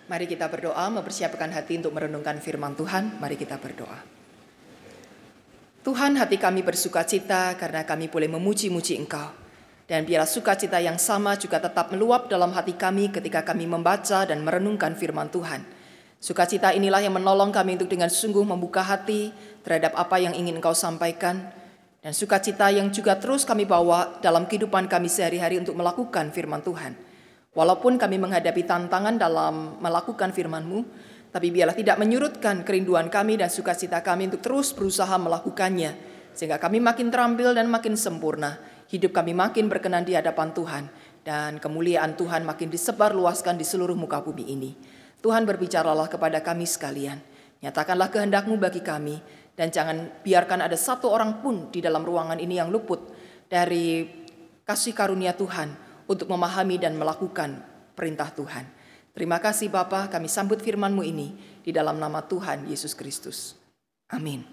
Mari kita berdoa, mempersiapkan hati untuk merenungkan firman Tuhan. Mari kita berdoa. Tuhan, hati kami bersukacita karena kami boleh memuji-muji Engkau. Dan biarlah sukacita yang sama juga tetap meluap dalam hati kami ketika kami membaca dan merenungkan firman Tuhan. Sukacita inilah yang menolong kami untuk dengan sungguh membuka hati terhadap apa yang ingin Engkau sampaikan. Dan sukacita yang juga terus kami bawa dalam kehidupan kami sehari-hari untuk melakukan firman Tuhan. Walaupun kami menghadapi tantangan dalam melakukan firman-Mu, tapi biarlah tidak menyurutkan kerinduan kami dan sukacita kami untuk terus berusaha melakukannya, sehingga kami makin terampil dan makin sempurna, hidup kami makin berkenan di hadapan Tuhan, dan kemuliaan Tuhan makin disebarluaskan di seluruh muka bumi ini. Tuhan, berbicaralah kepada kami sekalian, nyatakanlah kehendak-Mu bagi kami, dan jangan biarkan ada satu orang pun di dalam ruangan ini yang luput dari kasih karunia Tuhan, untuk memahami dan melakukan perintah Tuhan. Terima kasih Bapa, kami sambut firman-Mu ini di dalam nama Tuhan Yesus Kristus. Amin.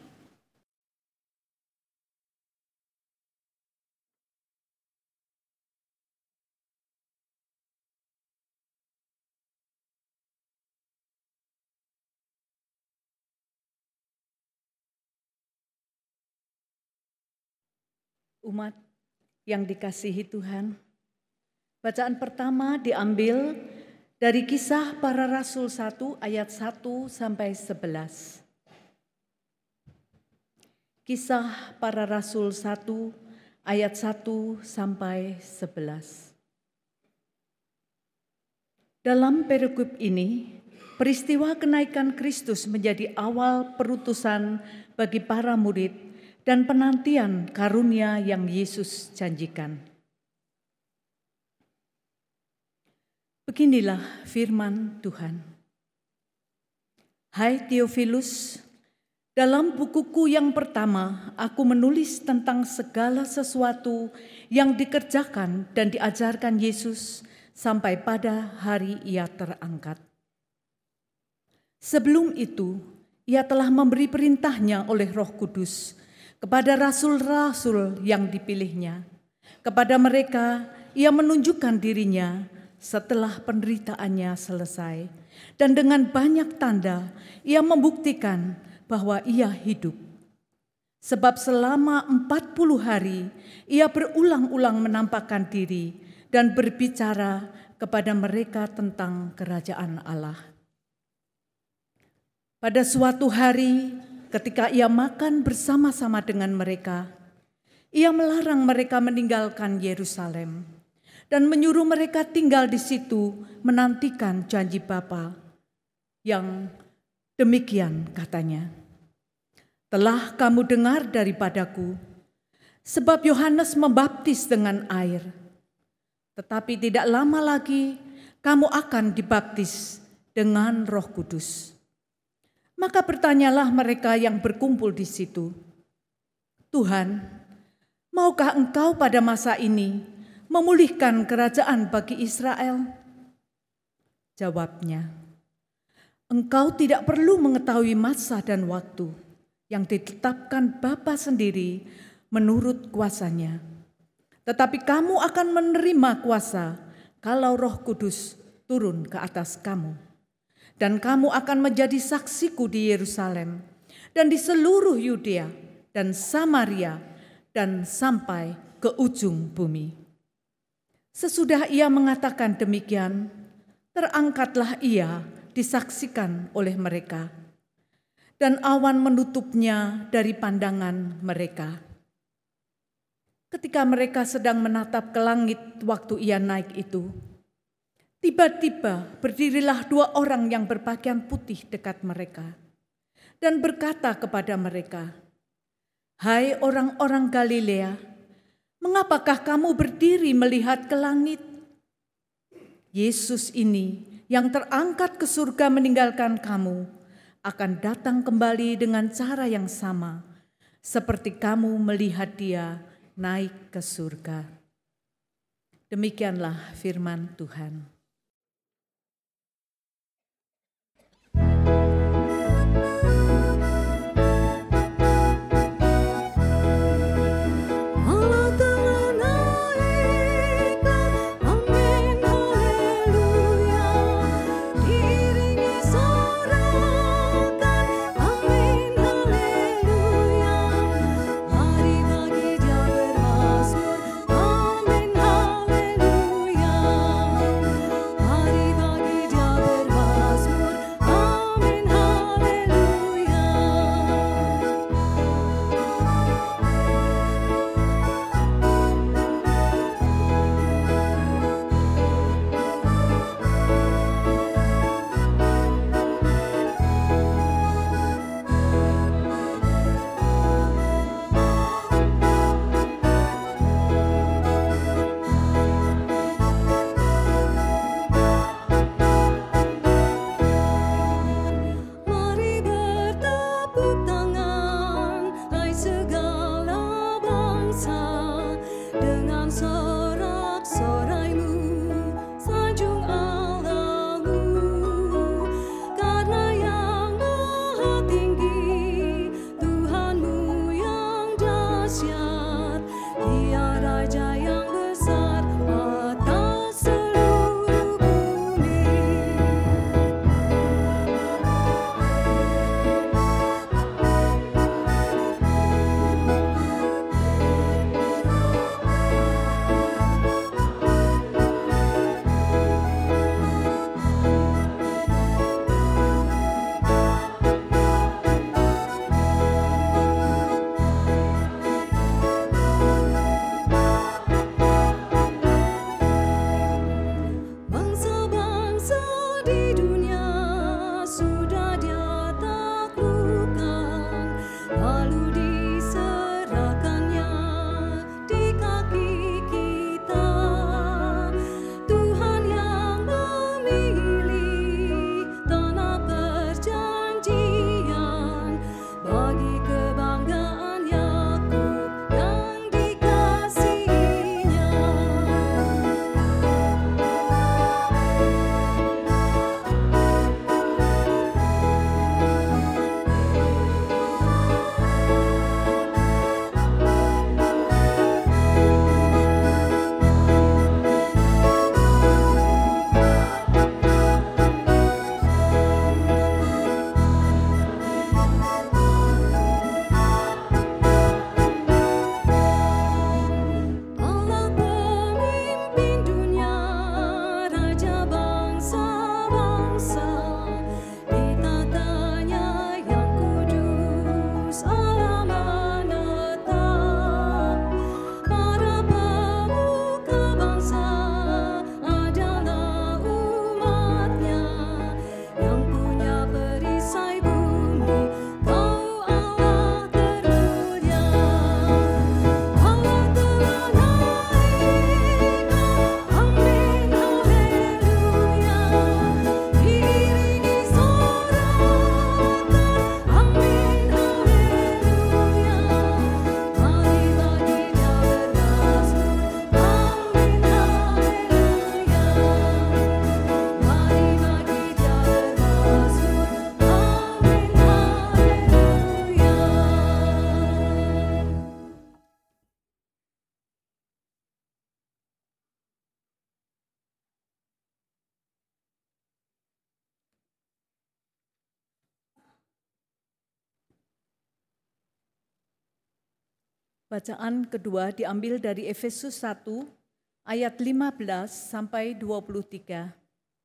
Umat yang dikasihi Tuhan, bacaan pertama diambil dari Kisah Para Rasul 1 ayat 1 sampai 11. Kisah Para Rasul 1 ayat 1 sampai 11. Dalam perikop ini, peristiwa kenaikan Kristus menjadi awal perutusan bagi para murid dan penantian karunia yang Yesus janjikan. Beginilah firman Tuhan. Hai Theophilus, dalam bukuku yang pertama aku menulis tentang segala sesuatu yang dikerjakan dan diajarkan Yesus sampai pada hari Ia terangkat. Sebelum itu, Ia telah memberi perintahnya oleh Roh Kudus kepada rasul-rasul yang dipilihnya. Kepada mereka, Ia menunjukkan dirinya setelah penderitaannya selesai, dan dengan banyak tanda Ia membuktikan bahwa Ia hidup. Sebab selama 40 hari Ia berulang-ulang menampakkan diri dan berbicara kepada mereka tentang kerajaan Allah. Pada suatu hari ketika Ia makan bersama-sama dengan mereka, Ia melarang mereka meninggalkan Yerusalem dan menyuruh mereka tinggal di situ menantikan janji Bapa yang demikian katanya. Telah kamu dengar daripadaku, sebab Yohanes membaptis dengan air. Tetapi tidak lama lagi kamu akan dibaptis dengan Roh Kudus. Maka bertanyalah mereka yang berkumpul di situ, Tuhan, maukah Engkau pada masa ini memulihkan kerajaan bagi Israel? Jawabnya, Engkau tidak perlu mengetahui masa dan waktu yang ditetapkan Bapa sendiri menurut kuasanya. Tetapi kamu akan menerima kuasa kalau Roh Kudus turun ke atas kamu. Dan kamu akan menjadi saksiku di Yerusalem dan di seluruh Yudea dan Samaria dan sampai ke ujung bumi. Sesudah Ia mengatakan demikian, terangkatlah Ia disaksikan oleh mereka, dan awan menutupnya dari pandangan mereka. Ketika mereka sedang menatap ke langit waktu Ia naik itu, tiba-tiba berdirilah 2 orang yang berpakaian putih dekat mereka, dan berkata kepada mereka, Hai orang-orang Galilea, mengapakah kamu berdiri melihat ke langit? Yesus ini yang terangkat ke surga meninggalkan kamu akan datang kembali dengan cara yang sama seperti kamu melihat Dia naik ke surga. Demikianlah firman Tuhan. Diri Bacaan kedua diambil dari Efesus 1 ayat 15 sampai 23.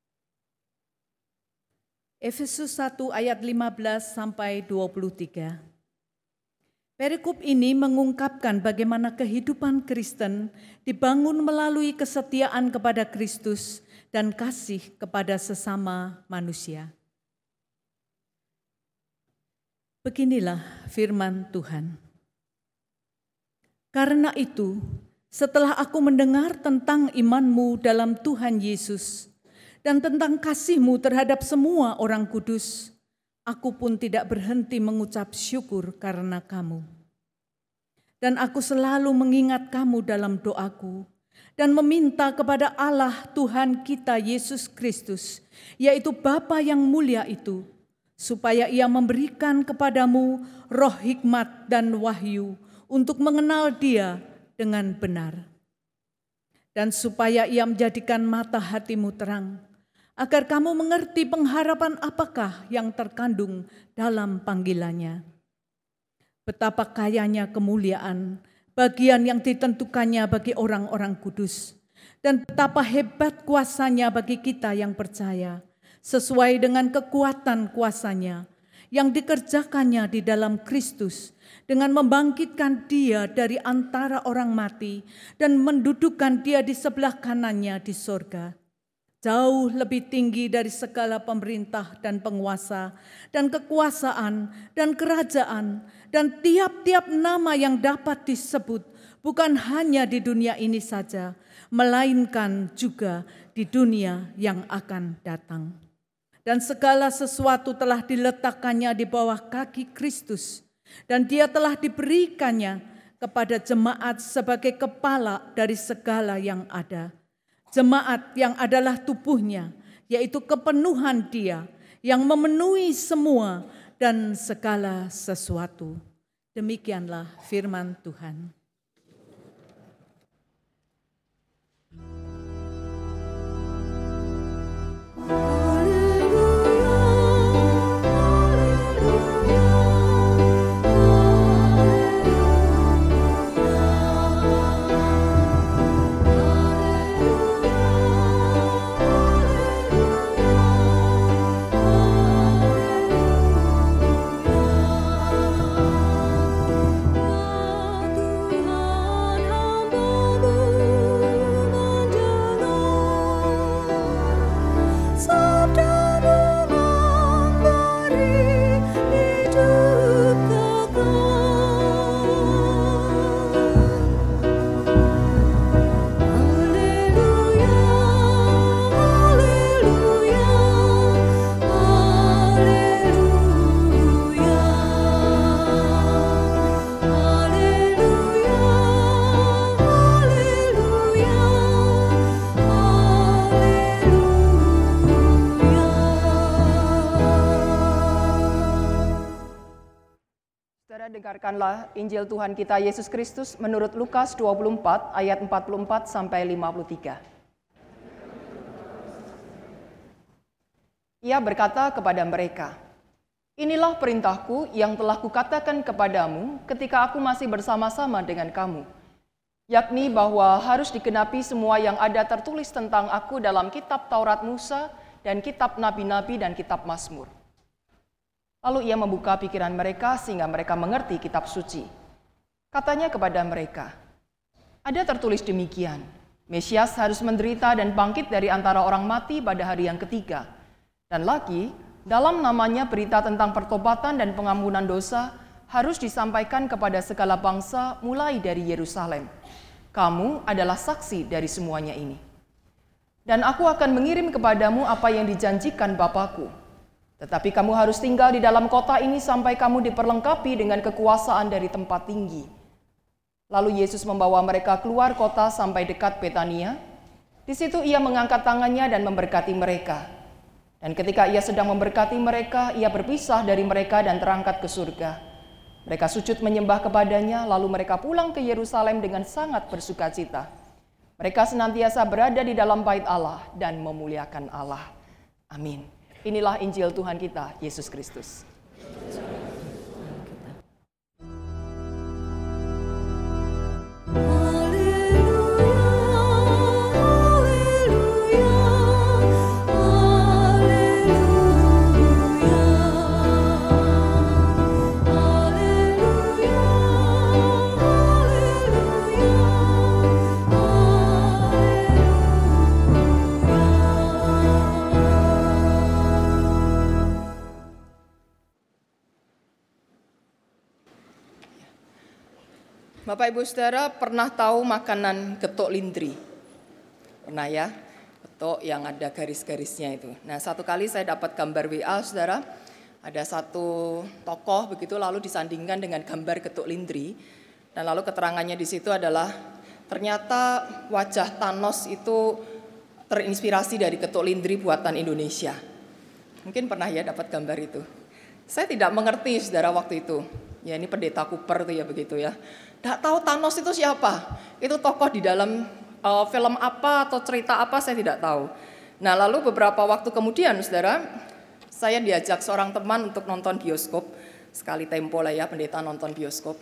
Efesus 1 ayat 15 sampai 23. Perikop ini mengungkapkan bagaimana kehidupan Kristen dibangun melalui kesetiaan kepada Kristus dan kasih kepada sesama manusia. Beginilah firman Tuhan. Karena itu, setelah aku mendengar tentang imanmu dalam Tuhan Yesus dan tentang kasihmu terhadap semua orang kudus, aku pun tidak berhenti mengucap syukur karena kamu. Dan aku selalu mengingat kamu dalam doaku dan meminta kepada Allah Tuhan kita Yesus Kristus, yaitu Bapa yang mulia itu, supaya Ia memberikan kepadamu roh hikmat dan wahyu untuk mengenal Dia dengan benar. Dan supaya Ia menjadikan mata hatimu terang, agar kamu mengerti pengharapan apakah yang terkandung dalam panggilannya. Betapa kayanya kemuliaan, bagian yang ditentukannya bagi orang-orang kudus, dan betapa hebat kuasanya bagi kita yang percaya, sesuai dengan kekuatan kuasanya, yang dikerjakannya di dalam Kristus, dengan membangkitkan Dia dari antara orang mati dan mendudukkan Dia di sebelah kanannya di sorga, jauh lebih tinggi dari segala pemerintah dan penguasa dan kekuasaan dan kerajaan dan tiap-tiap nama yang dapat disebut, bukan hanya di dunia ini saja, melainkan juga di dunia yang akan datang. Dan segala sesuatu telah diletakkannya di bawah kaki Kristus, dan Dia telah diberikannya kepada jemaat sebagai kepala dari segala yang ada. Jemaat yang adalah tubuhnya, yaitu kepenuhan Dia yang memenuhi semua dan segala sesuatu. Demikianlah firman Tuhan. Dengarkanlah Injil Tuhan kita Yesus Kristus menurut Lukas 24 ayat 44 sampai 53. Ia berkata kepada mereka, "Inilah perintahku yang telah kukatakan kepadamu ketika aku masih bersama-sama dengan kamu, yakni bahwa harus digenapi semua yang ada tertulis tentang aku dalam kitab Taurat Musa dan kitab Nabi-Nabi dan kitab Mazmur." Lalu Ia membuka pikiran mereka sehingga mereka mengerti kitab suci. Katanya kepada mereka, "Ada tertulis demikian, Mesias harus menderita dan bangkit dari antara orang mati pada hari yang ketiga. Dan lagi, dalam namanya berita tentang pertobatan dan pengampunan dosa harus disampaikan kepada segala bangsa mulai dari Yerusalem. Kamu adalah saksi dari semuanya ini. Dan aku akan mengirim kepadamu apa yang dijanjikan Bapa-Ku. Tetapi kamu harus tinggal di dalam kota ini sampai kamu diperlengkapi dengan kekuasaan dari tempat tinggi." Lalu Yesus membawa mereka keluar kota sampai dekat Betania. Di situ Ia mengangkat tangannya dan memberkati mereka. Dan ketika Ia sedang memberkati mereka, Ia berpisah dari mereka dan terangkat ke surga. Mereka sujud menyembah kepadanya, lalu mereka pulang ke Yerusalem dengan sangat bersukacita. Mereka senantiasa berada di dalam bait Allah dan memuliakan Allah. Amin. Inilah Injil Tuhan kita, Yesus Kristus. Bapak Ibu Saudara pernah tahu makanan getuk lindri? Pernah ya? Getuk yang ada garis-garisnya itu. Nah, satu kali saya dapat gambar WA Saudara, ada satu tokoh begitu lalu disandingkan dengan gambar getuk lindri. Dan lalu keterangannya di situ adalah ternyata wajah Thanos itu terinspirasi dari getuk lindri buatan Indonesia. Mungkin pernah ya dapat gambar itu. Saya tidak mengerti Saudara waktu itu. Ya ini pendeta Cooper tuh ya begitu ya. Tidak tahu Thanos itu siapa. Itu tokoh di dalam film apa atau cerita apa saya tidak tahu. Nah lalu beberapa waktu kemudian Saudara, saya diajak seorang teman untuk nonton bioskop. Sekali tempo lah ya pendeta nonton bioskop.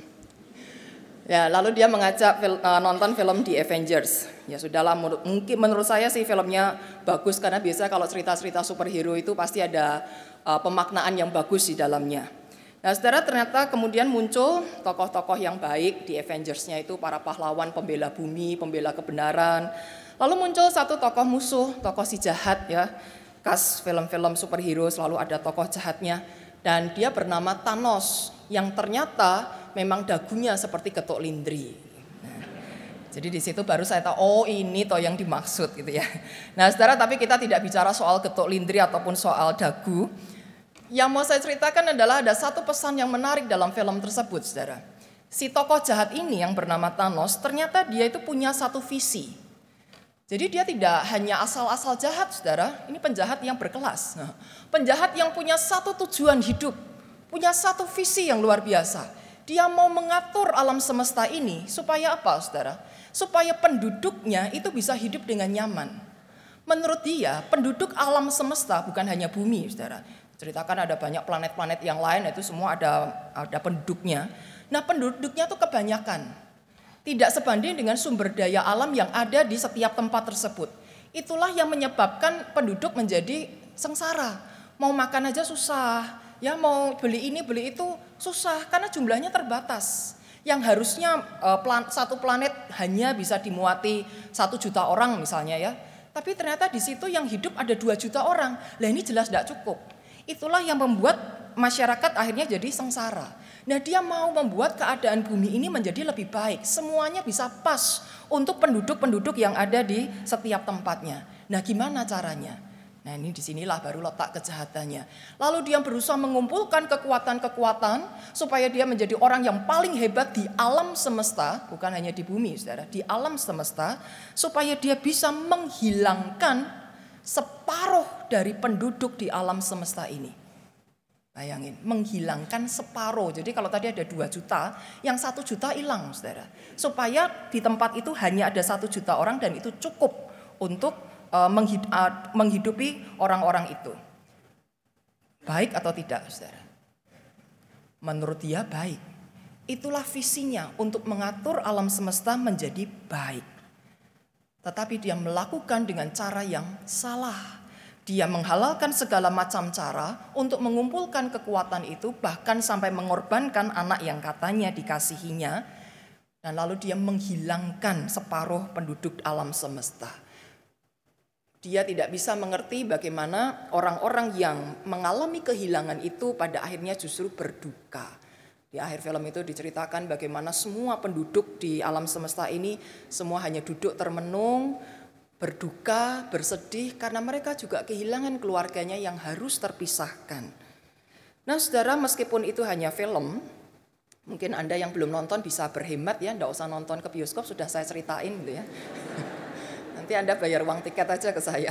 Ya lalu dia mengajak nonton film The Avengers. Ya sudahlah, mungkin menurut saya sih filmnya bagus karena biasa kalau cerita-cerita superhero itu pasti ada pemaknaan yang bagus di dalamnya. Nah Saudara, ternyata kemudian muncul tokoh-tokoh yang baik di Avengers-nya itu para pahlawan pembela bumi, pembela kebenaran. Lalu muncul satu tokoh musuh, tokoh si jahat ya. Khas film-film superhero selalu ada tokoh jahatnya. Dan dia bernama Thanos yang ternyata memang dagunya seperti getuk lindri. Nah, jadi di situ baru saya tahu, oh ini toh yang dimaksud gitu ya. Nah Saudara, tapi kita tidak bicara soal getuk lindri ataupun soal dagu. Yang mau saya ceritakan adalah ada satu pesan yang menarik dalam film tersebut, Saudara. Si tokoh jahat ini yang bernama Thanos, ternyata dia itu punya satu visi. Jadi dia tidak hanya asal-asal jahat, Saudara. Ini penjahat yang berkelas. Nah, penjahat yang punya satu tujuan hidup, punya satu visi yang luar biasa. Dia mau mengatur alam semesta ini supaya apa, Saudara? Supaya penduduknya itu bisa hidup dengan nyaman. Menurut dia, penduduk alam semesta bukan hanya bumi, Saudara. Ceritakan ada banyak planet-planet yang lain, itu semua ada penduduknya. Nah penduduknya tuh kebanyakan. Tidak sebanding dengan sumber daya alam yang ada di setiap tempat tersebut. Itulah yang menyebabkan penduduk menjadi sengsara. Mau makan aja susah, ya mau beli ini beli itu susah karena jumlahnya terbatas. Yang harusnya satu planet hanya bisa dimuati 1 juta orang misalnya ya. Tapi ternyata di situ yang hidup ada 2 juta orang. Lah ini jelas tidak cukup. Itulah yang membuat masyarakat akhirnya jadi sengsara. Nah dia mau membuat keadaan bumi ini menjadi lebih baik. Semuanya bisa pas untuk penduduk-penduduk yang ada di setiap tempatnya. Nah gimana caranya? Nah ini disinilah baru letak kejahatannya. Lalu dia berusaha mengumpulkan kekuatan-kekuatan supaya dia menjadi orang yang paling hebat di alam semesta. Bukan hanya di bumi, Saudara, di alam semesta. Supaya dia bisa menghilangkan separuh dari penduduk di alam semesta ini. Bayangin, menghilangkan separuh. Jadi kalau tadi ada 2 juta, yang 1 juta hilang, Saudara. Supaya di tempat itu hanya ada 1 juta orang dan itu cukup untuk menghidupi orang-orang itu. Baik atau tidak, Saudara? Menurut dia baik. Itulah visinya untuk mengatur alam semesta menjadi baik. Tetapi dia melakukan dengan cara yang salah. Dia menghalalkan segala macam cara untuk mengumpulkan kekuatan itu, bahkan sampai mengorbankan anak yang katanya dikasihinya. Dan lalu dia menghilangkan separuh penduduk alam semesta. Dia tidak bisa mengerti bagaimana orang-orang yang mengalami kehilangan itu pada akhirnya justru berduka. Di akhir film itu diceritakan bagaimana semua penduduk di alam semesta ini semua hanya duduk termenung, berduka, bersedih karena mereka juga kehilangan keluarganya yang harus terpisahkan. Nah Saudara, meskipun itu hanya film, mungkin Anda yang belum nonton bisa berhemat ya, tidak usah nonton ke bioskop, sudah saya ceritain gitu ya. Nanti Anda bayar uang tiket aja ke saya.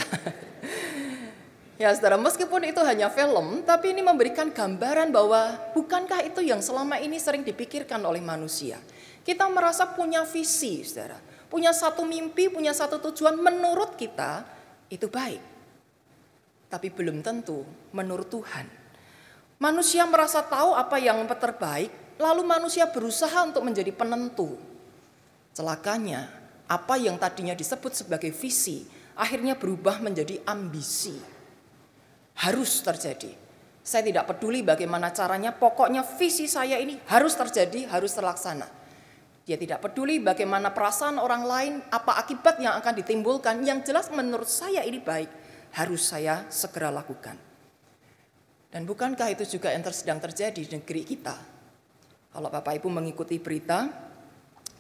Ya Saudara, meskipun itu hanya film, tapi ini memberikan gambaran bahwa bukankah itu yang selama ini sering dipikirkan oleh manusia. Kita merasa punya visi, Saudara. Punya satu mimpi, punya satu tujuan menurut kita itu baik. Tapi belum tentu menurut Tuhan. Manusia merasa tahu apa yang terbaik, lalu manusia berusaha untuk menjadi penentu. Celakanya, apa yang tadinya disebut sebagai visi, akhirnya berubah menjadi ambisi. Harus terjadi. Saya tidak peduli bagaimana caranya, pokoknya visi saya ini harus terjadi, harus terlaksana. Dia tidak peduli bagaimana perasaan orang lain, apa akibat yang akan ditimbulkan. Yang jelas menurut saya ini baik, harus saya segera lakukan. Dan bukankah itu juga yang sedang terjadi di negeri kita? Kalau Bapak Ibu mengikuti berita,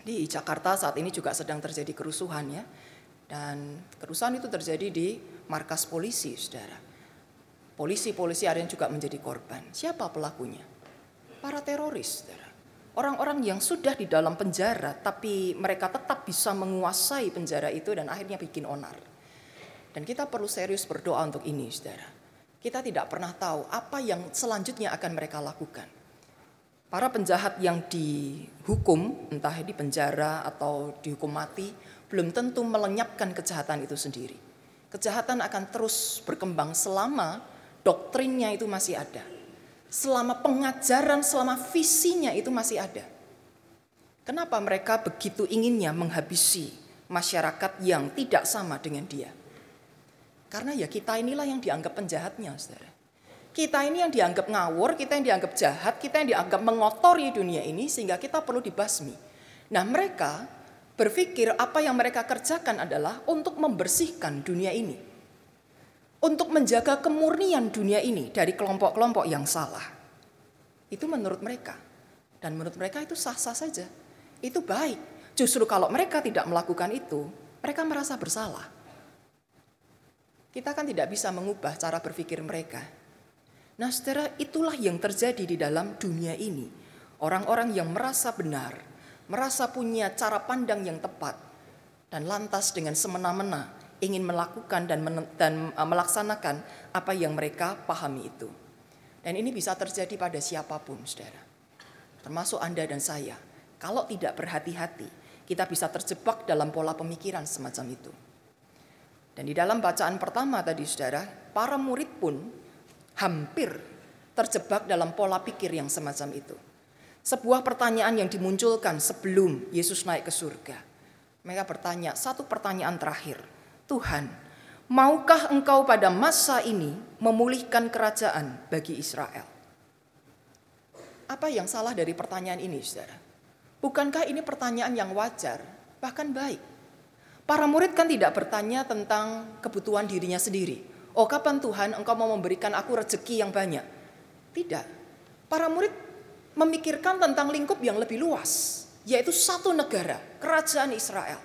Di Jakarta saat ini juga sedang terjadi kerusuhan ya. Dan kerusuhan itu terjadi di markas polisi, saudara. Polisi-polisi ada yang juga menjadi korban. Siapa pelakunya? Para teroris, saudara. Orang-orang yang sudah di dalam penjara, tapi mereka tetap bisa menguasai penjara itu dan akhirnya bikin onar. Dan kita perlu serius berdoa untuk ini, saudara. Kita tidak pernah tahu apa yang selanjutnya akan mereka lakukan. Para penjahat yang dihukum, entah di penjara atau dihukum mati, belum tentu melenyapkan kejahatan itu sendiri. Kejahatan akan terus berkembang selama doktrinnya itu masih ada. Selama pengajaran, selama visinya itu masih ada. Kenapa mereka begitu inginnya menghabisi masyarakat yang tidak sama dengan dia? Karena ya kita inilah yang dianggap penjahatnya, saudara. Kita ini yang dianggap ngawur, kita yang dianggap jahat, kita yang dianggap mengotori dunia ini sehingga kita perlu dibasmi. Nah mereka berpikir apa yang mereka kerjakan adalah untuk membersihkan dunia ini. Untuk menjaga kemurnian dunia ini dari kelompok-kelompok yang salah. Itu menurut mereka. Dan menurut mereka itu sah-sah saja. Itu baik. Justru kalau mereka tidak melakukan itu, mereka merasa bersalah. Kita kan tidak bisa mengubah cara berpikir mereka. Nah saudara, itulah yang terjadi di dalam dunia ini. Orang-orang yang merasa benar, merasa punya cara pandang yang tepat, dan lantas dengan semena-mena ingin melakukan dan melaksanakan apa yang mereka pahami itu. Dan ini bisa terjadi pada siapapun, saudara. Termasuk Anda dan saya. Kalau tidak berhati-hati, kita bisa terjebak dalam pola pemikiran semacam itu. Dan di dalam bacaan pertama tadi, saudara, para murid pun hampir terjebak dalam pola pikir yang semacam itu. Sebuah pertanyaan yang dimunculkan sebelum Yesus naik ke surga. Mereka bertanya, satu pertanyaan terakhir. Tuhan, maukah engkau pada masa ini memulihkan kerajaan bagi Israel? Apa yang salah dari pertanyaan ini, saudara? Bukankah ini pertanyaan yang wajar, bahkan baik? Para murid kan tidak bertanya tentang kebutuhan dirinya sendiri. Oh, kapan Tuhan engkau mau memberikan aku rezeki yang banyak? Tidak. Para murid memikirkan tentang lingkup yang lebih luas, yaitu satu negara, kerajaan Israel.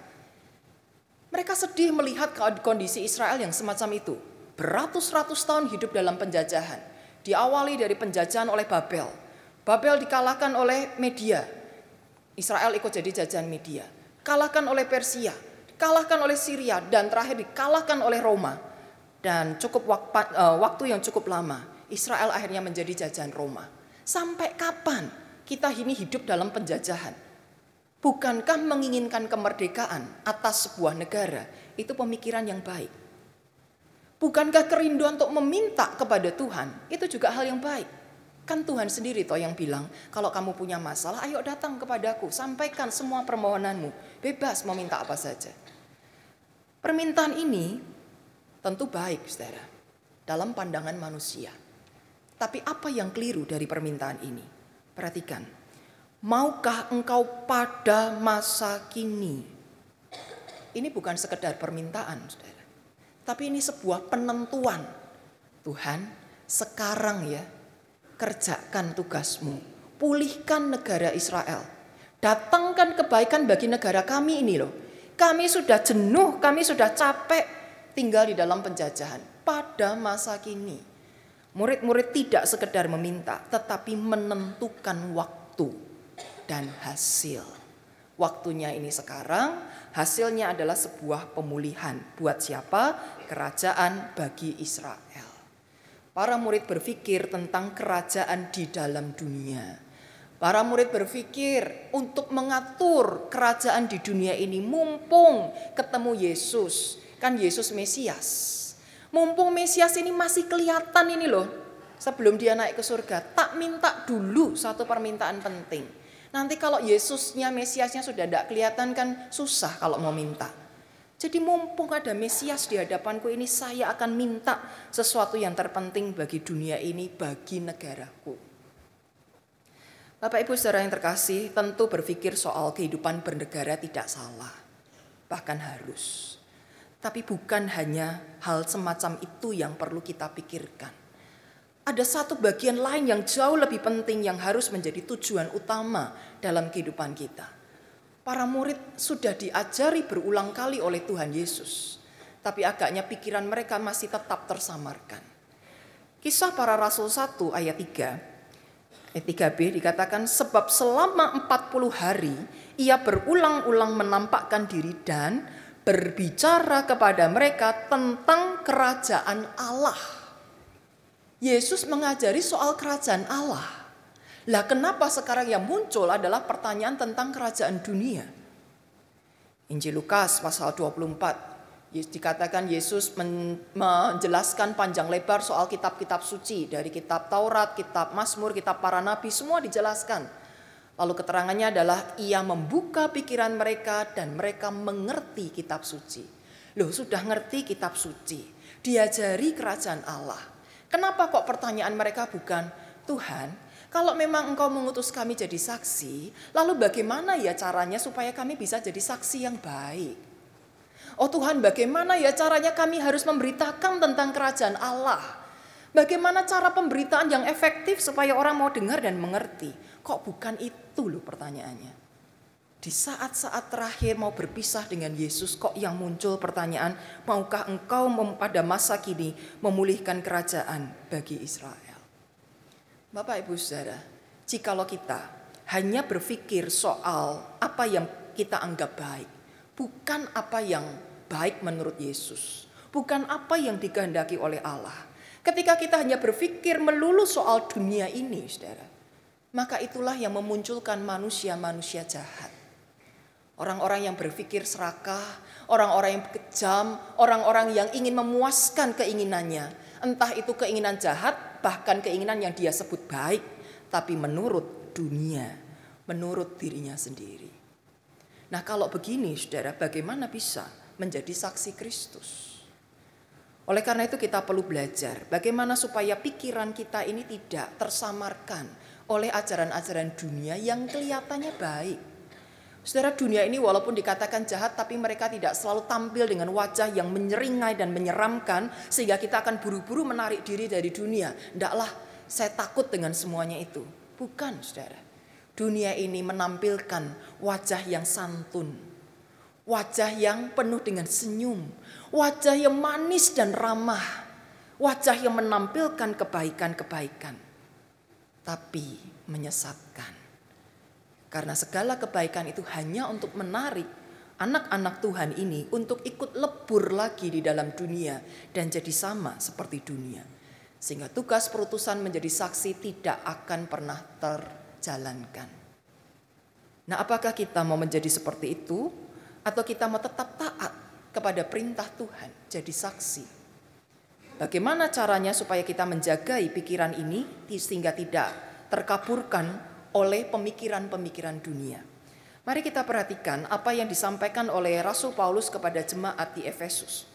Mereka sedih melihat kondisi Israel yang semacam itu. Beratus-ratus tahun hidup dalam penjajahan. Diawali dari penjajahan oleh Babel. Babel dikalahkan oleh Media. Israel ikut jadi jajahan Media. Kalahkan oleh Persia. Kalahkan oleh Syria. Dan terakhir dikalahkan oleh Roma. Dan waktu yang cukup lama, Israel akhirnya menjadi jajahan Roma. Sampai kapan kita ini hidup dalam penjajahan? Bukankah menginginkan kemerdekaan atas sebuah negara itu pemikiran yang baik? Bukankah kerinduan untuk meminta kepada Tuhan itu juga hal yang baik? Kan Tuhan sendiri toh yang bilang, kalau kamu punya masalah, ayo datang kepadaku, sampaikan semua permohonanmu, bebas meminta apa saja. Permintaan ini tentu baik, saudara, dalam pandangan manusia. Tapi apa yang keliru dari permintaan ini? Perhatikan. Maukah engkau pada masa kini? Ini bukan sekedar permintaan, saudara. Tapi ini sebuah penentuan. Tuhan, sekarang ya, kerjakan tugasmu. Pulihkan negara Israel. Datangkan kebaikan bagi negara kami ini loh. Kami sudah jenuh, kami sudah capek tinggal di dalam penjajahan. Pada masa kini, murid-murid tidak sekedar meminta, tetapi menentukan waktu dan hasil. Waktunya ini sekarang, hasilnya adalah sebuah pemulihan. Buat siapa? Kerajaan bagi Israel. Para murid berpikir tentang kerajaan di dalam dunia. Para murid berpikir untuk mengatur kerajaan di dunia ini mumpung ketemu Yesus. Kan Yesus Mesias. Mumpung Mesias ini masih kelihatan ini loh. Sebelum dia naik ke surga, tak minta dulu satu permintaan penting. Nanti kalau Yesusnya, Mesiasnya sudah tidak kelihatan kan susah kalau mau minta. Jadi mumpung ada Mesias di hadapanku ini, saya akan minta sesuatu yang terpenting bagi dunia ini, bagi negaraku. Bapak Ibu saudara yang terkasih, tentu berpikir soal kehidupan bernegara tidak salah. Bahkan harus. Tapi bukan hanya hal semacam itu yang perlu kita pikirkan. Ada satu bagian lain yang jauh lebih penting yang harus menjadi tujuan utama dalam kehidupan kita. Para murid sudah diajari berulang kali oleh Tuhan Yesus, tapi agaknya pikiran mereka masih tetap tersamarkan. Kisah Para Rasul 1 ayat 3b dikatakan, sebab selama 40 hari ia berulang-ulang menampakkan diri dan berbicara kepada mereka tentang kerajaan Allah. Yesus mengajari soal kerajaan Allah. Lah kenapa sekarang yang muncul adalah pertanyaan tentang kerajaan dunia? Injil Lukas pasal 24 dikatakan Yesus menjelaskan panjang lebar soal kitab-kitab suci. Dari kitab Taurat, kitab Mazmur, kitab para nabi, semua dijelaskan. Lalu keterangannya adalah ia membuka pikiran mereka dan mereka mengerti kitab suci. Loh, sudah ngerti kitab suci, diajari kerajaan Allah. Kenapa kok pertanyaan mereka bukan, Tuhan, kalau memang Engkau mengutus kami jadi saksi, lalu bagaimana ya caranya supaya kami bisa jadi saksi yang baik? Oh Tuhan, bagaimana ya caranya kami harus memberitakan tentang kerajaan Allah? Bagaimana cara pemberitaan yang efektif supaya orang mau dengar dan mengerti? Kok bukan itu loh pertanyaannya? Di saat-saat terakhir mau berpisah dengan Yesus, kok yang muncul pertanyaan, maukah Engkau pada masa kini memulihkan kerajaan bagi Israel? Bapak Ibu Saudara, jikalau kita hanya berpikir soal apa yang kita anggap baik, bukan apa yang baik menurut Yesus, bukan apa yang dikehendaki oleh Allah. Ketika kita hanya berpikir melulu soal dunia ini, Saudara, maka itulah yang memunculkan manusia-manusia jahat. Orang-orang yang berpikir serakah, orang-orang yang kejam, orang-orang yang ingin memuaskan keinginannya, entah itu keinginan jahat, bahkan keinginan yang dia sebut baik, tapi menurut dunia, menurut dirinya sendiri. Nah kalau begini saudara, bagaimana bisa menjadi saksi Kristus? Oleh karena itu kita perlu belajar bagaimana supaya pikiran kita ini tidak tersamarkan oleh ajaran-ajaran dunia yang kelihatannya baik. Saudara, dunia ini walaupun dikatakan jahat, tapi mereka tidak selalu tampil dengan wajah yang menyeringai dan menyeramkan, sehingga kita akan buru-buru menarik diri dari dunia. Ndaklah, saya takut dengan semuanya itu. Bukan, saudara. Dunia ini menampilkan wajah yang santun, wajah yang penuh dengan senyum, wajah yang manis dan ramah, wajah yang menampilkan kebaikan-kebaikan, tapi menyesatkan. Karena segala kebaikan itu hanya untuk menarik anak-anak Tuhan ini untuk ikut lebur lagi di dalam dunia dan jadi sama seperti dunia. Sehingga tugas perutusan menjadi saksi tidak akan pernah terjalankan. Nah, apakah kita mau menjadi seperti itu atau kita mau tetap taat kepada perintah Tuhan jadi saksi? Bagaimana caranya supaya kita menjagai pikiran ini sehingga tidak terkaburkan oleh pemikiran-pemikiran dunia? Mari kita perhatikan apa yang disampaikan oleh Rasul Paulus kepada jemaat di Efesus.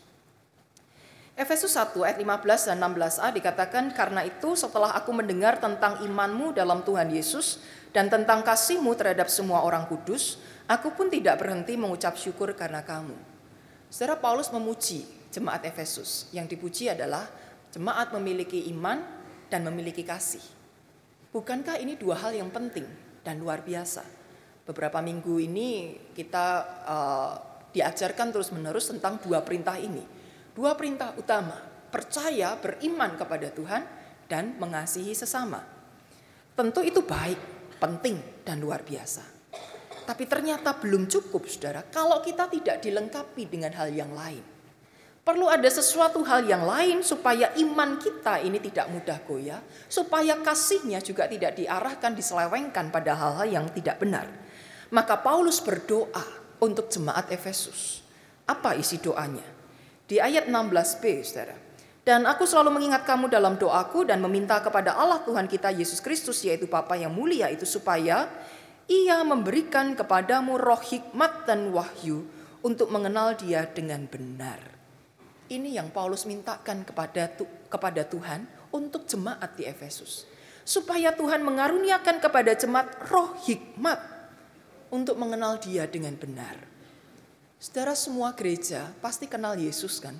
Efesus 1 ayat 15 dan 16a dikatakan, karena itu setelah aku mendengar tentang imanmu dalam Tuhan Yesus dan tentang kasihmu terhadap semua orang kudus, aku pun tidak berhenti mengucap syukur karena kamu. Saudara, Paulus memuji jemaat Efesus. Yang dipuji adalah jemaat memiliki iman dan memiliki kasih. Bukankah ini dua hal yang penting dan luar biasa? Beberapa minggu ini kita diajarkan terus-menerus tentang dua perintah ini. Dua perintah utama, percaya, beriman kepada Tuhan, dan mengasihi sesama. Tentu itu baik, penting, dan luar biasa. Tapi ternyata belum cukup, saudara, kalau kita tidak dilengkapi dengan hal yang lain. Perlu ada sesuatu hal yang lain supaya iman kita ini tidak mudah goyah, supaya kasihnya juga tidak diarahkan, diselewengkan pada hal-hal yang tidak benar. Maka Paulus berdoa untuk jemaat Efesus. Apa isi doanya? Di ayat 16b, saudara. Dan aku selalu mengingat kamu dalam doaku dan meminta kepada Allah Tuhan kita Yesus Kristus, yaitu Bapa yang mulia itu, supaya Ia memberikan kepadamu roh hikmat dan wahyu untuk mengenal Dia dengan benar. Ini yang Paulus mintakan kepada Tuhan untuk jemaat di Efesus. Supaya Tuhan mengaruniakan kepada jemaat roh hikmat untuk mengenal Dia dengan benar. Saudara, semua gereja pasti kenal Yesus kan?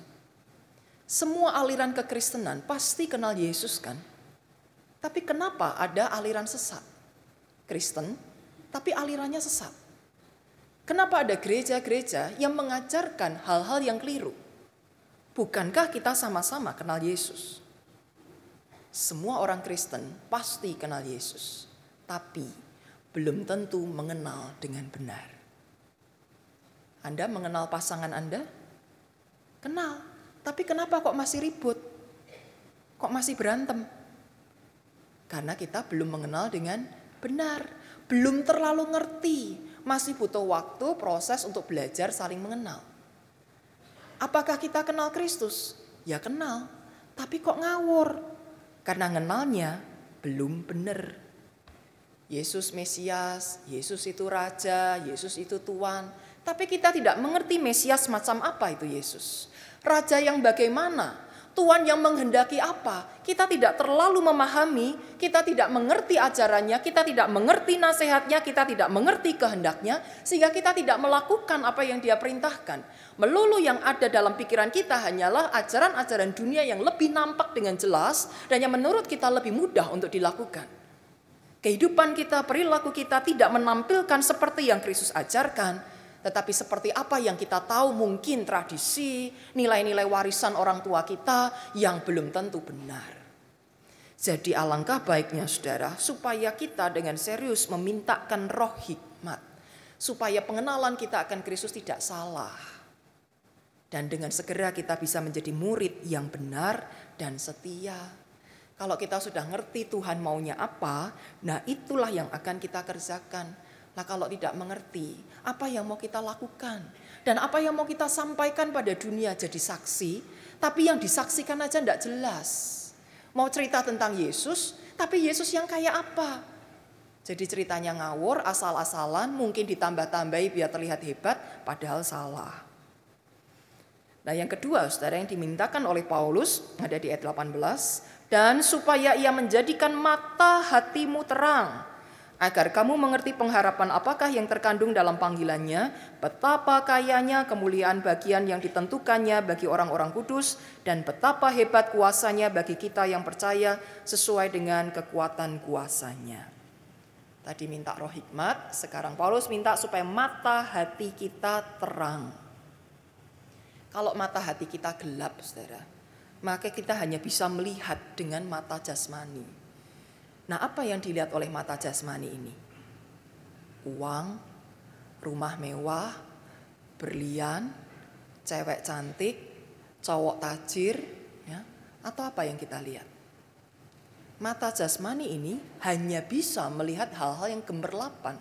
Semua aliran kekristenan pasti kenal Yesus kan? Tapi kenapa ada aliran sesat? Kristen, tapi alirannya sesat. Kenapa ada gereja-gereja yang mengajarkan hal-hal yang keliru? Bukankah kita sama-sama kenal Yesus? Semua orang Kristen pasti kenal Yesus, tapi belum tentu mengenal dengan benar. Anda mengenal pasangan Anda? Kenal, tapi kenapa kok masih ribut? Kok masih berantem? Karena kita belum mengenal dengan benar, belum terlalu ngerti. Masih butuh waktu, proses untuk belajar saling mengenal. Apakah kita kenal Kristus? Ya kenal, tapi kok ngawur? Karena kenalnya belum benar. Yesus Mesias, Yesus itu Raja, Yesus itu Tuan. Tapi kita tidak mengerti Mesias macam apa itu Yesus. Raja yang bagaimana? Tuhan yang menghendaki apa? Kita tidak terlalu memahami, kita tidak mengerti ajarannya, kita tidak mengerti nasihatnya, kita tidak mengerti kehendaknya, sehingga kita tidak melakukan apa yang dia perintahkan. Melulu yang ada dalam pikiran kita hanyalah ajaran-ajaran dunia yang lebih nampak dengan jelas dan yang menurut kita lebih mudah untuk dilakukan. Kehidupan kita, perilaku kita tidak menampilkan seperti yang Kristus ajarkan, tetapi seperti apa yang kita tahu, mungkin tradisi, nilai-nilai warisan orang tua kita yang belum tentu benar. Jadi alangkah baiknya saudara, supaya kita dengan serius memintakan roh hikmat, supaya pengenalan kita akan Kristus tidak salah. Dan dengan segera kita bisa menjadi murid yang benar dan setia. Kalau kita sudah ngerti Tuhan maunya apa, nah itulah yang akan kita kerjakan. Nah kalau tidak mengerti, apa yang mau kita lakukan? Dan apa yang mau kita sampaikan pada dunia jadi saksi, tapi yang disaksikan aja tidak jelas. Mau cerita tentang Yesus, tapi Yesus yang kayak apa? Jadi ceritanya ngawur, asal-asalan, mungkin ditambah-tambahi biar terlihat hebat, padahal salah. Nah yang kedua, saudara, yang dimintakan oleh Paulus, ada di ayat 18, dan supaya ia menjadikan mata hatimu terang, agar kamu mengerti pengharapan apakah yang terkandung dalam panggilannya, betapa kayanya kemuliaan bagian yang ditentukannya bagi orang-orang kudus, dan betapa hebat kuasanya bagi kita yang percaya sesuai dengan kekuatan kuasanya. Tadi minta roh hikmat, sekarang Paulus minta supaya mata hati kita terang. Kalau mata hati kita gelap, saudara, maka kita hanya bisa melihat dengan mata jasmani. Nah, apa yang dilihat oleh mata jasmani ini? Uang, rumah mewah, berlian, cewek cantik, cowok tajir, ya, atau apa yang kita lihat? Mata jasmani ini hanya bisa melihat hal-hal yang gemerlapan.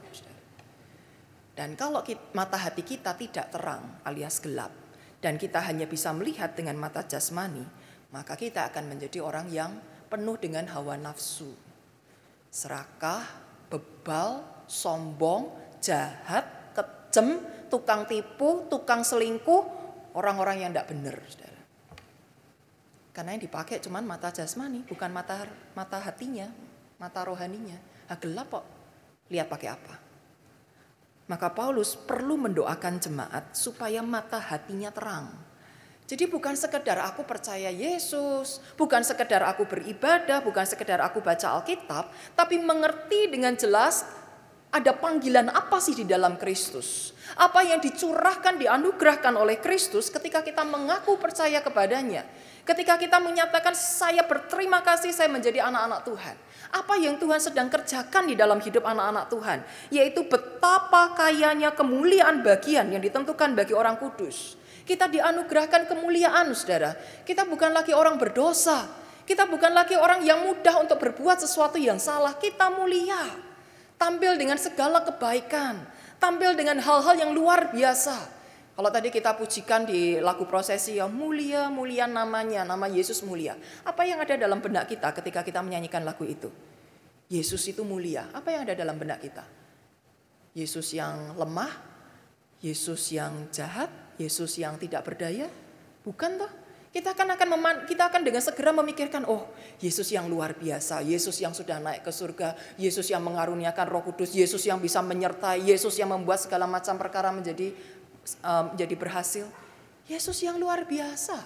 Dan kalau mata hati kita tidak terang alias gelap, dan kita hanya bisa melihat dengan mata jasmani, maka kita akan menjadi orang yang penuh dengan hawa nafsu. Serakah, bebal, sombong, jahat, kejem, tukang tipu, tukang selingkuh, orang-orang yang tidak benar, saudara. Karena yang dipakai cuma mata jasmani, bukan mata hatinya, mata rohaninya. Gelap kok, lihat pakai apa. Maka Paulus perlu mendoakan jemaat supaya mata hatinya terang. Jadi bukan sekedar aku percaya Yesus, bukan sekedar aku beribadah, bukan sekedar aku baca Alkitab, tapi mengerti dengan jelas ada panggilan apa sih di dalam Kristus. Apa yang dicurahkan, dianugerahkan oleh Kristus ketika kita mengaku percaya kepadanya. Ketika kita menyatakan saya berterima kasih saya menjadi anak-anak Tuhan. Apa yang Tuhan sedang kerjakan di dalam hidup anak-anak Tuhan. Yaitu betapa kayanya kemuliaan bagian yang ditentukan bagi orang kudus. Kita dianugerahkan kemuliaan, saudara. Kita bukan lagi orang berdosa. Kita bukan lagi orang yang mudah untuk berbuat sesuatu yang salah. Kita mulia. Tampil dengan segala kebaikan. Tampil dengan hal-hal yang luar biasa. Kalau tadi kita pujikan di lagu prosesi, yang mulia, mulia namanya, nama Yesus mulia. Apa yang ada dalam benak kita ketika kita menyanyikan lagu itu? Yesus itu mulia. Apa yang ada dalam benak kita? Yesus yang lemah? Yesus yang jahat? Yesus yang tidak berdaya? Bukan toh? Kita akan dengan segera memikirkan, oh Yesus yang luar biasa, Yesus yang sudah naik ke surga, Yesus yang mengaruniakan Roh Kudus, Yesus yang bisa menyertai, Yesus yang membuat segala macam perkara menjadi berhasil. Yesus yang luar biasa.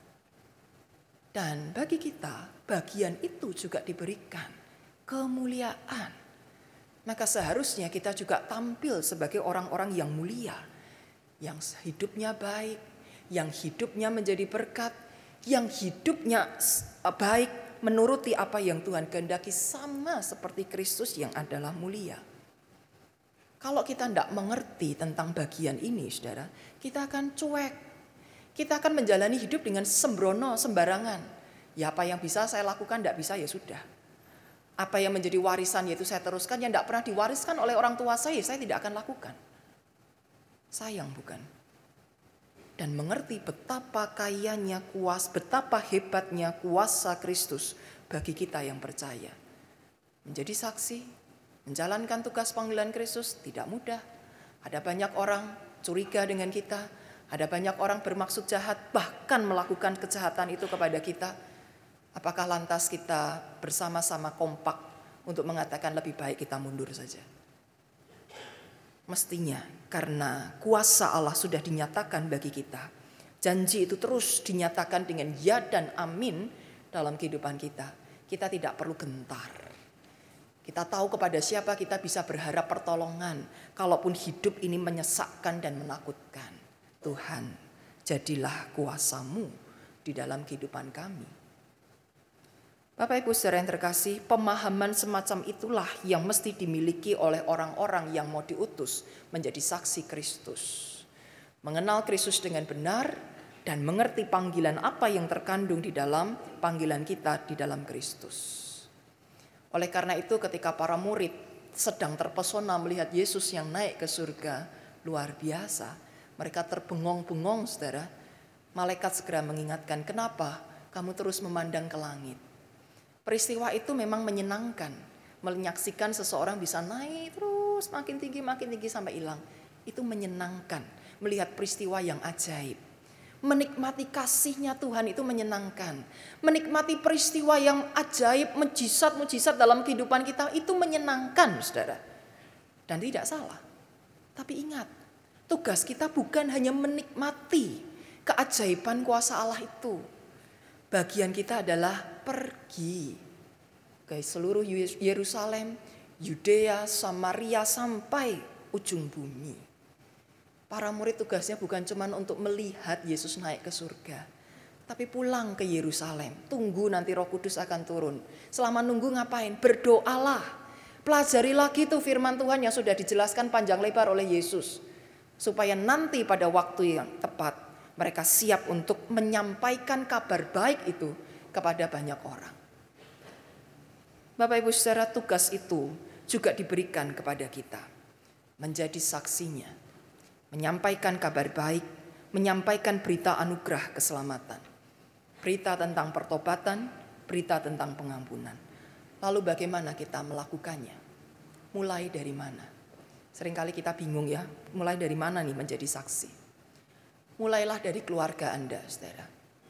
Dan bagi kita, bagian itu juga diberikan kemuliaan. maka seharusnya kita juga tampil sebagai orang-orang yang mulia, yang hidupnya baik, yang hidupnya menjadi berkat, yang hidupnya baik menuruti apa yang Tuhan kehendaki, sama seperti Kristus yang adalah mulia. Kalau kita tidak mengerti tentang bagian ini, saudara, kita akan cuek. Kita akan menjalani hidup dengan sembrono, sembarangan. Ya apa yang bisa saya lakukan, tidak bisa ya sudah. Apa yang menjadi warisan yaitu saya teruskan, yang tidak pernah diwariskan oleh orang tua saya tidak akan lakukan. Sayang bukan? Dan mengerti betapa kayanya betapa hebatnya kuasa Kristus bagi kita yang percaya. Menjadi saksi, menjalankan tugas panggilan Kristus tidak mudah. Ada banyak orang curiga dengan kita, ada banyak orang bermaksud jahat, bahkan melakukan kejahatan itu kepada kita. Apakah lantas kita bersama-sama kompak untuk mengatakan lebih baik kita mundur saja? Mestinya karena kuasa Allah sudah dinyatakan bagi kita. Janji itu terus dinyatakan dengan ya dan amin dalam kehidupan kita. Kita tidak perlu gentar. Kita tahu kepada siapa kita bisa berharap pertolongan. Kalaupun hidup ini menyesakkan dan menakutkan. Tuhan, jadilah kuasa-Mu di dalam kehidupan kami. Bapak Ibu saudara yang terkasih, pemahaman semacam itulah yang mesti dimiliki oleh orang-orang yang mau diutus menjadi saksi Kristus. Mengenal Kristus dengan benar dan mengerti panggilan apa yang terkandung di dalam panggilan kita di dalam Kristus. Oleh karena itu ketika para murid sedang terpesona melihat Yesus yang naik ke surga, luar biasa. Mereka terbengong-bengong saudara. Malaikat segera mengingatkan, kenapa kamu terus memandang ke langit? Peristiwa itu memang menyenangkan. Menyaksikan seseorang bisa naik terus makin tinggi sampai hilang. Itu menyenangkan. Melihat peristiwa yang ajaib. Menikmati kasihnya Tuhan itu menyenangkan. Menikmati peristiwa yang ajaib, mujizat dalam kehidupan kita itu menyenangkan, saudara. Dan tidak salah. Tapi ingat, tugas kita bukan hanya menikmati keajaiban kuasa Allah itu. Bagian kita adalah pergi ke seluruh Yerusalem, Yudea, Samaria sampai ujung bumi. Para murid tugasnya bukan cuma untuk melihat Yesus naik ke surga, tapi pulang ke Yerusalem. Tunggu nanti Roh Kudus akan turun. Selama nunggu ngapain? Berdoalah. Pelajari lagi tuh firman Tuhan yang sudah dijelaskan panjang lebar oleh Yesus. Supaya nanti pada waktu yang tepat mereka siap untuk menyampaikan kabar baik itu kepada banyak orang. Bapak Ibu saudara, tugas itu juga diberikan kepada kita. Menjadi saksinya. Menyampaikan kabar baik. Menyampaikan berita anugerah keselamatan. Berita tentang pertobatan. Berita tentang pengampunan. Lalu bagaimana kita melakukannya? Mulai dari mana? Seringkali kita bingung ya. Mulai dari mana nih menjadi saksi? Mulailah dari keluarga Anda, saudara.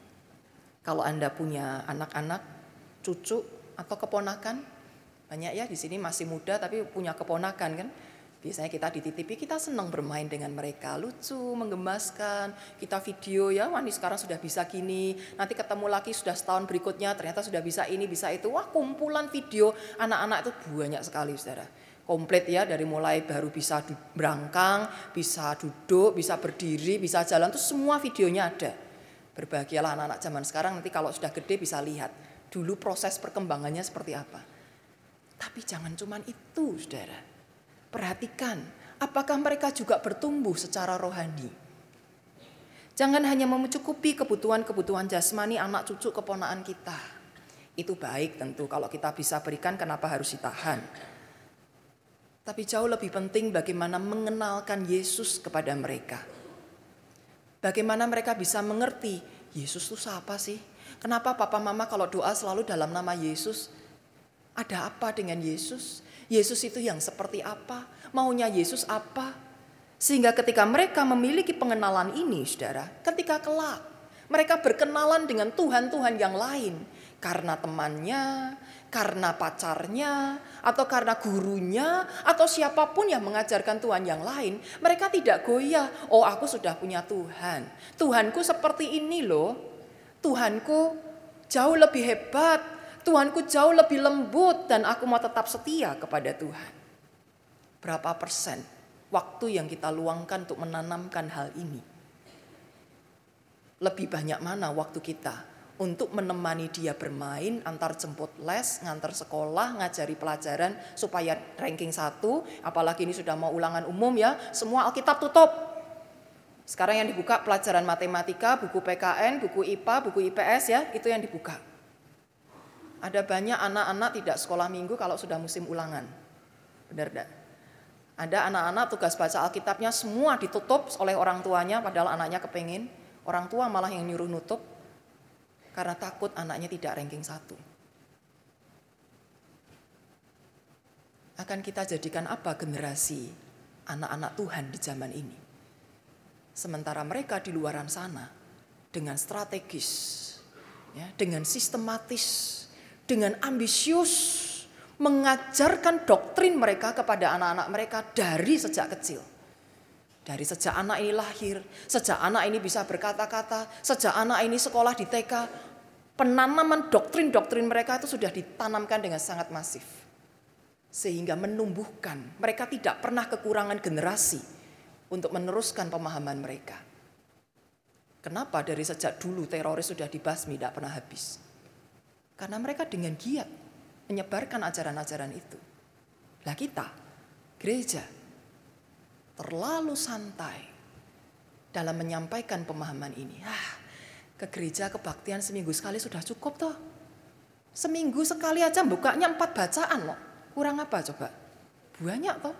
Kalau Anda punya anak-anak, cucu atau keponakan, banyak ya di sini masih muda tapi punya keponakan kan. Biasanya kita dititipi, kita senang bermain dengan mereka, lucu, menggemaskan. Kita video ya, wah ini sekarang sudah bisa gini. Nanti ketemu lagi sudah setahun berikutnya ternyata sudah bisa ini, bisa itu. Wah kumpulan video anak-anak itu banyak sekali, saudara. Komplit ya, dari mulai baru bisa berangkang, bisa duduk, bisa berdiri, bisa jalan, itu semua videonya ada. Berbahagialah anak-anak zaman sekarang, nanti kalau sudah gede bisa lihat dulu proses perkembangannya seperti apa. Tapi jangan cuma itu, saudara. Perhatikan, apakah mereka juga bertumbuh secara rohani. Jangan hanya mencukupi kebutuhan-kebutuhan jasmani anak cucu keponakan kita. Itu baik tentu, kalau kita bisa berikan kenapa harus ditahan. Tapi jauh lebih penting bagaimana mengenalkan Yesus kepada mereka. Bagaimana mereka bisa mengerti, Yesus itu siapa sih? Kenapa papa mama kalau doa selalu dalam nama Yesus? Ada apa dengan Yesus? Yesus itu yang seperti apa? Maunya Yesus apa? Sehingga ketika mereka memiliki pengenalan ini, saudara, ketika kelak mereka berkenalan dengan Tuhan-Tuhan yang lain. Karena temannya, karena pacarnya, atau karena gurunya, atau siapapun yang mengajarkan Tuhan yang lain, mereka tidak goyah. Oh, aku sudah punya Tuhan. Tuhanku seperti ini loh. Tuhanku jauh lebih hebat. Tuhanku jauh lebih lembut dan aku mau tetap setia kepada Tuhan. Berapa persen waktu yang kita luangkan untuk menanamkan hal ini? Lebih banyak mana waktu kita untuk menemani dia bermain, antar jemput les, ngantar sekolah, ngajari pelajaran supaya ranking 1, apalagi ini sudah mau ulangan umum ya, semua Alkitab tutup. Sekarang yang dibuka pelajaran matematika, buku PKN, buku IPA, buku IPS ya, itu yang dibuka. Ada banyak anak-anak tidak sekolah minggu kalau sudah musim ulangan. Benar enggak? Ada anak-anak tugas baca Alkitabnya semua ditutup oleh orang tuanya padahal anaknya kepengin. Orang tua malah yang nyuruh nutup karena takut anaknya tidak ranking 1. Akan kita jadikan apa generasi anak-anak Tuhan di zaman ini? Sementara mereka di luaran sana dengan strategis, ya, dengan sistematis, dengan ambisius mengajarkan doktrin mereka kepada anak-anak mereka dari sejak kecil. Dari sejak anak ini lahir, sejak anak ini bisa berkata-kata, sejak anak ini sekolah di TK, penanaman doktrin-doktrin mereka itu sudah ditanamkan dengan sangat masif. Sehingga menumbuhkan, mereka tidak pernah kekurangan generasi untuk meneruskan pemahaman mereka. Kenapa dari sejak dulu teroris sudah dibasmi, tidak pernah habis? Karena mereka dengan giat menyebarkan ajaran-ajaran itu. Lah kita, gereja, terlalu santai dalam menyampaikan pemahaman ini. Ke gereja kebaktian seminggu sekali sudah cukup toh. Seminggu sekali aja bukanya 4 bacaan loh. Kurang apa coba? Banyak toh.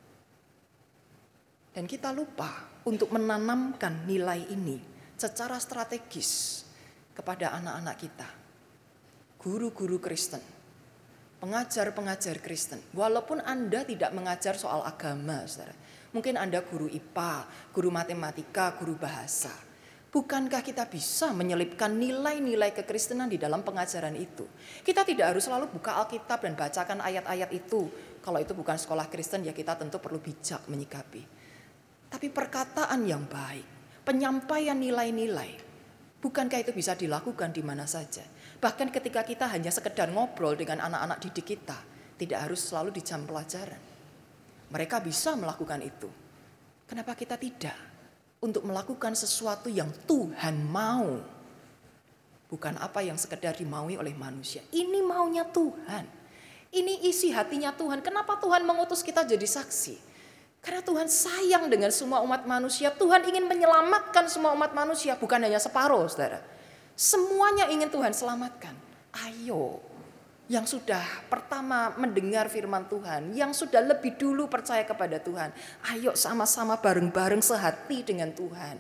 Dan kita lupa untuk menanamkan nilai ini secara strategis kepada anak-anak kita. Guru-guru Kristen, pengajar-pengajar Kristen. Walaupun Anda tidak mengajar soal agama, saudara. Mungkin Anda guru IPA, guru matematika, guru bahasa. Bukankah kita bisa menyelipkan nilai-nilai kekristenan di dalam pengajaran itu? Kita tidak harus selalu buka Alkitab dan bacakan ayat-ayat itu. Kalau itu bukan sekolah Kristen ya kita tentu perlu bijak menyikapi. Tapi perkataan yang baik, penyampaian nilai-nilai, bukankah itu bisa dilakukan di mana saja? Bahkan ketika kita hanya sekedar ngobrol dengan anak-anak didik kita, tidak harus selalu di jam pelajaran. Mereka bisa melakukan itu. Kenapa kita tidak? Untuk melakukan sesuatu yang Tuhan mau. Bukan apa yang sekedar dimaui oleh manusia. Ini maunya Tuhan. Ini isi hatinya Tuhan. Kenapa Tuhan mengutus kita jadi saksi? Karena Tuhan sayang dengan semua umat manusia. Tuhan ingin menyelamatkan semua umat manusia. Bukan hanya separuh, saudara. Semuanya ingin Tuhan selamatkan. Ayo. Yang sudah pertama mendengar firman Tuhan, yang sudah lebih dulu percaya kepada Tuhan, ayo sama-sama bareng-bareng sehati dengan Tuhan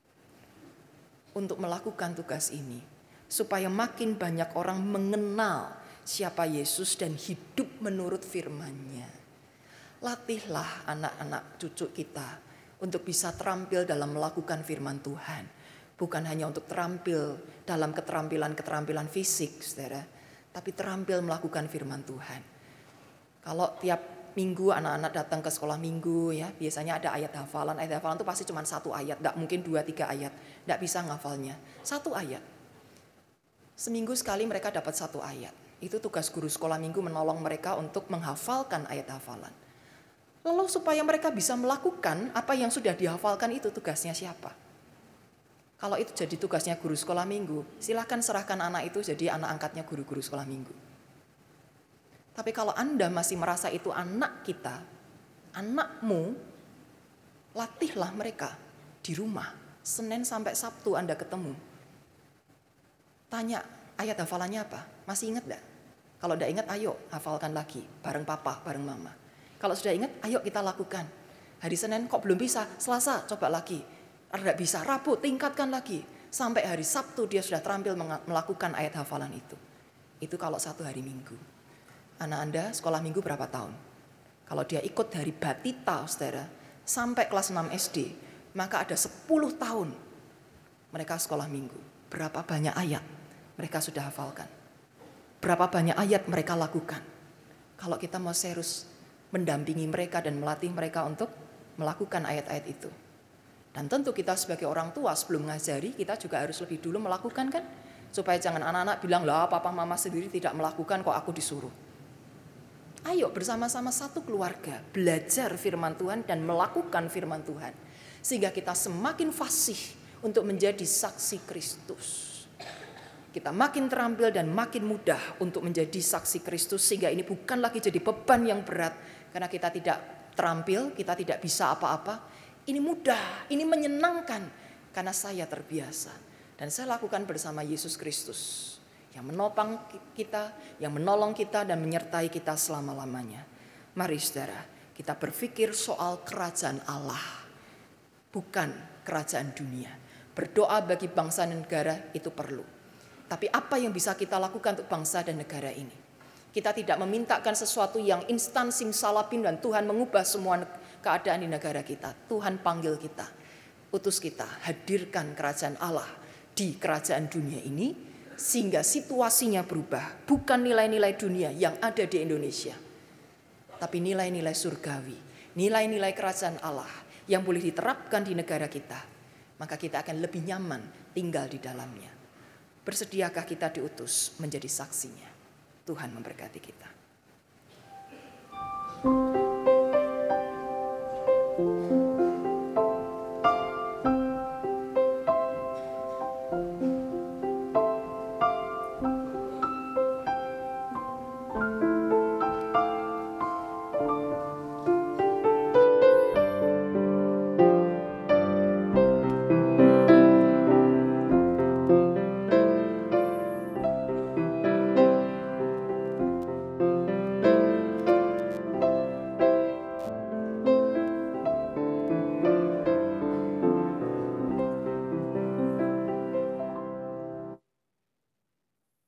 untuk melakukan tugas ini, supaya makin banyak orang mengenal siapa Yesus dan hidup menurut firman-Nya. Latihlah anak-anak cucu kita untuk bisa terampil dalam melakukan firman Tuhan, bukan hanya untuk terampil dalam keterampilan-keterampilan fisik, saudara, tapi terampil melakukan firman Tuhan. Kalau tiap minggu anak-anak datang ke sekolah minggu ya, biasanya ada ayat hafalan. Ayat hafalan itu pasti cuma 1 ayat, enggak mungkin 2-3 ayat. Enggak bisa ngafalnya. 1 ayat. Seminggu sekali mereka dapat 1 ayat. Itu tugas guru sekolah minggu menolong mereka untuk menghafalkan ayat hafalan. Lalu supaya mereka bisa melakukan apa yang sudah dihafalkan itu, tugasnya siapa? Kalau itu jadi tugasnya guru sekolah minggu, silakan serahkan anak itu jadi anak angkatnya guru-guru sekolah minggu. Tapi kalau Anda masih merasa itu anak kita, anakmu, latihlah mereka di rumah. Senin sampai Sabtu Anda ketemu. Tanya ayat hafalannya apa? Masih ingat enggak? Kalau enggak ingat, ayo hafalkan lagi. Bareng papa, bareng mama. Kalau sudah ingat, ayo kita lakukan. Hari Senin kok belum bisa, Selasa coba lagi. Tidak bisa, Rabu tingkatkan lagi. Sampai hari Sabtu dia sudah terampil melakukan ayat hafalan itu. Itu kalau 1 hari minggu. Anak Anda sekolah minggu berapa tahun? Kalau dia ikut dari batita, saudara, sampai kelas 6 SD, maka ada 10 tahun mereka sekolah minggu. Berapa banyak ayat mereka sudah hafalkan? Berapa banyak ayat mereka lakukan? Kalau kita mau serius mendampingi mereka dan melatih mereka untuk melakukan ayat-ayat itu. Dan tentu kita sebagai orang tua sebelum mengajari, kita juga harus lebih dulu melakukan kan. Supaya jangan anak-anak bilang, lah papa mama sendiri tidak melakukan kok aku disuruh. Ayo bersama-sama satu keluarga belajar firman Tuhan dan melakukan firman Tuhan. Sehingga kita semakin fasih untuk menjadi saksi Kristus. Kita makin terampil dan makin mudah untuk menjadi saksi Kristus. Sehingga ini bukan lagi jadi beban yang berat. Karena kita tidak terampil, kita tidak bisa apa-apa. Ini mudah, ini menyenangkan. Karena saya terbiasa. Dan saya lakukan bersama Yesus Kristus. Yang menopang kita, yang menolong kita dan menyertai kita selama-lamanya. Mari saudara, kita berpikir soal kerajaan Allah, bukan kerajaan dunia. Berdoa bagi bangsa dan negara itu perlu. Tapi apa yang bisa kita lakukan untuk bangsa dan negara ini? Kita tidak memintakan sesuatu yang instan simsalabim dan Tuhan mengubah semua keadaan di negara kita. Tuhan panggil kita, utus kita, hadirkan kerajaan Allah di kerajaan dunia ini, sehingga situasinya berubah. Bukan nilai-nilai dunia yang ada di Indonesia, tapi nilai-nilai surgawi, nilai-nilai kerajaan Allah yang boleh diterapkan di negara kita. Maka kita akan lebih nyaman tinggal di dalamnya. Bersediakah kita diutus menjadi saksinya? Tuhan memberkati kita.